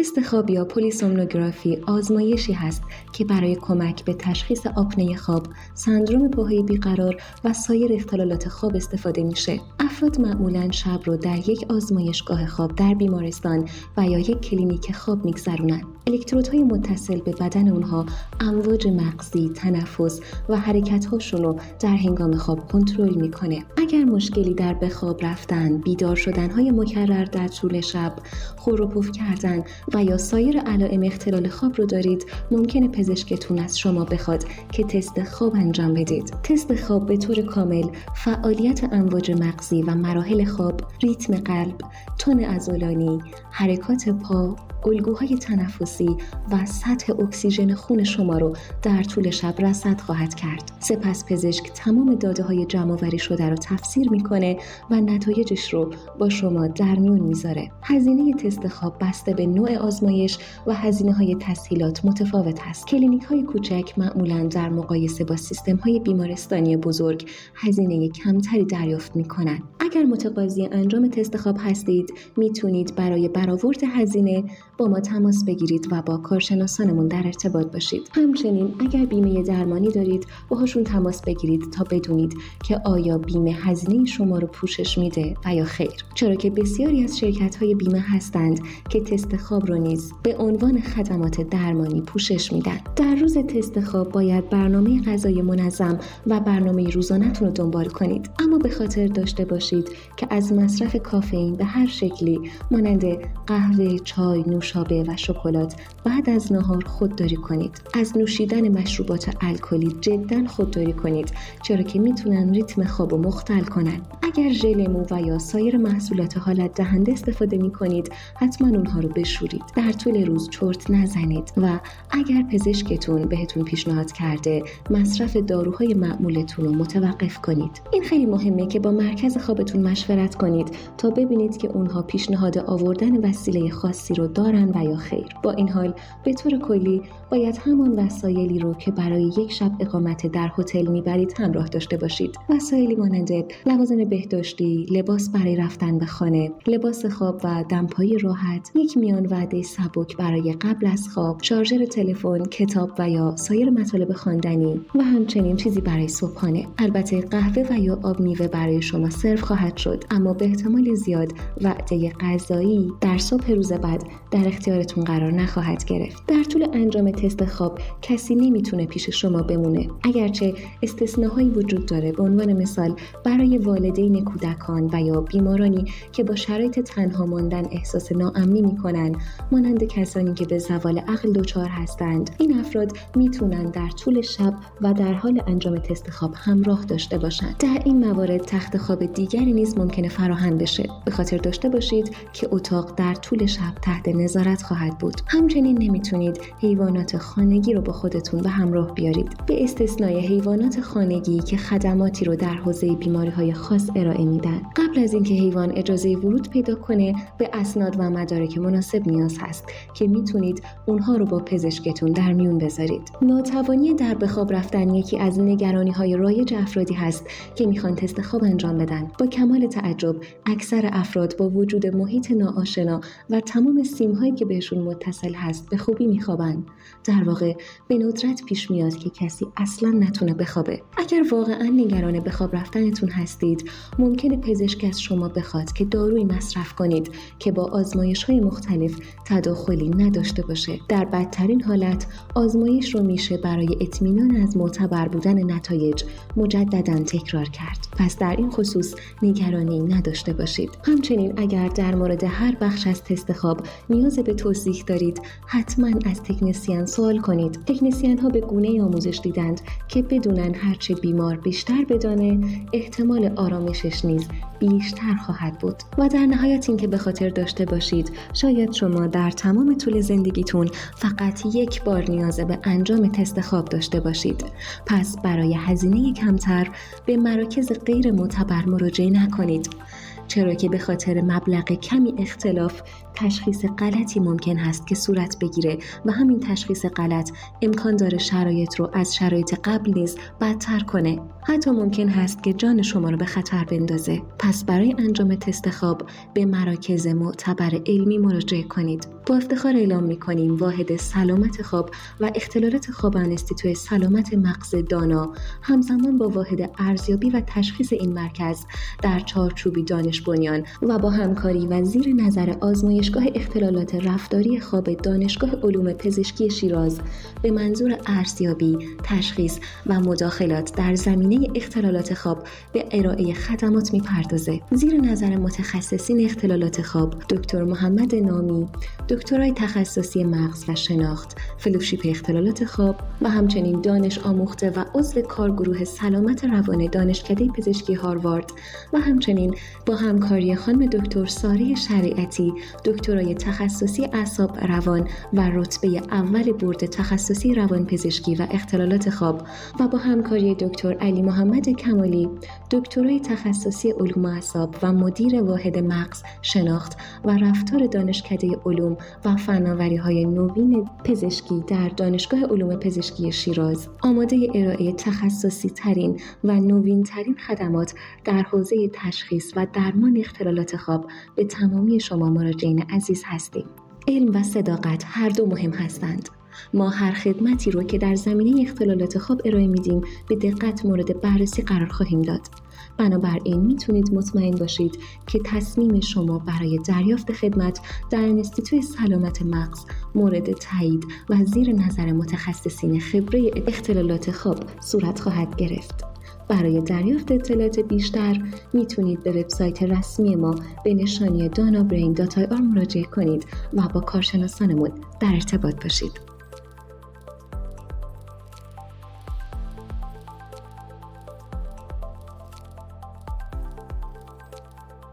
تست خواب یا پلیسومنوگرافی آزمایشی هست که برای کمک به تشخیص آپنه خواب، سندرم پاهای بیقرار و سایر اختلالات خواب استفاده میشه. افراد معمولاً شب رو در یک آزمایشگاه خواب در بیمارستان و یا یک کلینیک خواب میگذرونن. الکترودهای متصل به بدن اونها امواج مغزی، تنفس و حرکت‌هاشون رو در هنگام خواب کنترل میکنه. اگر مشکلی در به خواب رفتن، بیدار شدن‌های مکرر در طول شب، خور و پف کردن و یا سایر علائم اختلال خواب رو دارید، ممکنه پزشکتون از شما بخواد که تست خواب انجام بدید. تست خواب به طور کامل فعالیت امواج مغزی و مراحل خواب، ریتم قلب، تون عضلانی، حرکات پا، الگوهای تنفسی و سطح اکسیژن خون شما رو در طول شب رصد خواهد کرد. سپس پزشک تمام داده‌های جمع‌آوری شده رو تفسیر میکنه و نتایجش رو با شما در میون میذاره. هزینه تست خواب بسته به نوع آزمایش و هزینه‌های تسهیلات متفاوت است. کلینیک‌های کوچک معمولاً در مقایسه با سیستم‌های بیمارستانی بزرگ هزینه کمتری دریافت میکنن. اگر متقاضی انجام تست خواب هستید، میتونید برای برآورد هزینه با ما تماس بگیرید و با کارشناسانمون در ارتباط باشید. همچنین اگر بیمه درمانی دارید، باهاشون تماس بگیرید تا بدونید که آیا بیمه هزینه شما رو پوشش میده و یا خیر. چرا که بسیاری از شرکت‌های بیمه هستند که تست خواب رو نیز به عنوان خدمات درمانی پوشش میدن. در روز تست خواب باید برنامه غذایی منظم و برنامه روزانه‌تون رو دنبال کنید. اما به خاطر داشته باشید که از مصرف کافئین به هر شکلی مانند قهوه، چای، نوشابه و شکلات بعد از نهار خودداری کنید. از نوشیدن مشروبات الکلی جداً خودداری کنید، چرا که میتونن ریتم خواب رو مختل کنن. اگر ژل مو و یا سایر محصولات حالت دهنده استفاده میکنید، حتما اونها رو بشورید. در طول روز چرت نزنید و اگر پزشکتون بهتون پیشنهاد کرده، مصرف داروهای معمولتون رو متوقف کنید. این خیلی مهمه که با مرکز خوابتون مشورت کنید تا ببینید که اونها پیشنهاد آوردن وسیله خاصی رو دارن و یا خیر. با این حال به طور کلی باید همان وسایلی رو که برای یک شب اقامت در هتل میبرید همراه داشته باشید. وسایلی مانند لوازم بهداشتی، لباس برای رفتن به خانه، لباس خواب و دمپایی راحت، یک میان وعده سبک برای قبل از خواب، شارژر تلفن، کتاب و یا سایر مطالب خواندنی و همچنین چیزی برای صبحانه. البته قهوه و یا آب میوه برای شما سرو خواهد شد، اما به احتمال زیاد وعده غذایی در صبح روز بعد در اختیارتون قرار نخواهد گرفت. در طول انجام تست خواب کسی نمیتونه پیش شما بمونه. اگرچه استثناهایی وجود داره، به عنوان مثال برای والدین کودکان و یا بیمارانی که با شرایط تنها ماندن احساس ناامنی میکنن، مانند کسانی که به زوال عقل دچار هستند. این افراد میتونن در طول شب و در حال انجام تست خواب همراه داشته باشند. در این موارد تخت خواب دیگری نیز ممکنه فراهم بشه. به خاطر داشته باشید که اتاق در طول شب تحت نظارت خواهد بود. همچنین نمیتونید حیوانات خانگی رو با خودتون به همراه بیارید، به استثنای حیوانات خانگی که خدماتی رو در حوزه بیماری‌های خاص ارائه میدن. قبل از اینکه حیوان اجازه ورود پیدا کنه، به اسناد و مدارک مناسب نیاز هست که میتونید اونها رو با پزشکتون در میون بذارید. ناتوانی در به خواب رفتن یکی از نگرانی‌های رایج افرادی هست که میخوان تست خواب انجام بدن. با کمال تعجب اکثر افراد با وجود محیط ناآشنا و تمام سیم‌هایی که بهشون متصل هست به خوبی میخوابن. در واقع به ندرت پیش میاد که کسی اصلا نتونه بخوابه. اگر واقعا نگران به خواب رفتنتون هستید، ممکنه پزشک از شما بخواد که دارویی مصرف کنید که با آزمایش‌های مختلف تداخلی نداشته باشه. در بدترین حالت آزمایش رو میشه برای اطمینان از معتبر بودن نتایج مجدداً تکرار کرد. پس در این خصوص نگرانی نداشته باشید. همچنین اگر در مورد هر بخش از تست خواب نیاز به توضیح دارید، حتما از تکنسین سوال کنید. تکنسین ها به گونه آموزش دیدند که بدونن هرچه بیمار بیشتر بدانه، احتمال آرامشش نیز بیشتر خواهد بود. و در نهایت این که به خاطر داشته باشید شاید شما در تمام طول زندگیتون فقط یک بار نیاز به انجام تست خواب داشته باشید. پس برای هزینه کمتر به مراکز غیر معتبر مراجعه نکنید، چرا که به خاطر مبلغ کمی اختلاف تشخیص غلطی ممکن هست که صورت بگیره و همین تشخیص غلط امکان داره شرایط رو از شرایط قبل نیز بدتر کنه. حتی ممکن هست که جان شما رو به خطر بندازه. پس برای انجام تست خواب به مراکز معتبر علمی مراجعه کنید. با افتخار اعلام می‌کنیم واحد سلامت خواب و اختلالات خواب انستیتوی سلامت مغز دانا همزمان با واحد ارزیابی و تشخیص این مرکز در چارچوبی دانش بنیان و با همکاری و زیر نظر آزمایشگاه اختلالات رفتاری خواب دانشگاه علوم پزشکی شیراز به منظور ارزیابی، تشخیص و مداخلات در زمینه اختلالات خواب به ارائه خدمات می‌پردازه. زیر نظر متخصصین اختلالات خواب، دکتر محمد نامی، دکترای تخصصی مغز و شناخت، فلوشیپ اختلالات خواب و همچنین دانش آموخته و عضو کارگروه سلامت روان دانشکده پزشکی هاروارد و همچنین با همکاری خانم دکتر ساره شریعتی، دکترای تخصصی اعصاب روان و رتبه اول بورد تخصصی روان پزشکی و اختلالات خواب و با همکاری دکتر علی محمد کمالی، دکترای تخصصی علوم اعصاب و مدیر واحد مغز، شناخت و رفتار دانشکده علوم و فناوری‌های نوین پزشکی در دانشگاه علوم پزشکی شیراز آماده ارائه تخصصی ترین و نوین ترین خدمات در حوزه تشخیص و درمان اختلالات خواب به تمامی شما مراجعین عزیز هستیم. علم و صداقت هر دو مهم هستند. ما هر خدمتی رو که در زمینه اختلالات خواب ارائه میدیم به دقت مورد بررسی قرار خواهیم داد. بنابراین میتونید مطمئن باشید که تصمیم شما برای دریافت خدمت در انستیتوی سلامت مغز مورد تایید و زیر نظر متخصصین خبره اختلالات خواب صورت خواهد گرفت. برای دریافت اطلاعات بیشتر میتونید به وبسایت رسمی ما به نشانی danabrain.ir مراجعه کنید و با کارشناسانمون در ارتباط باشید.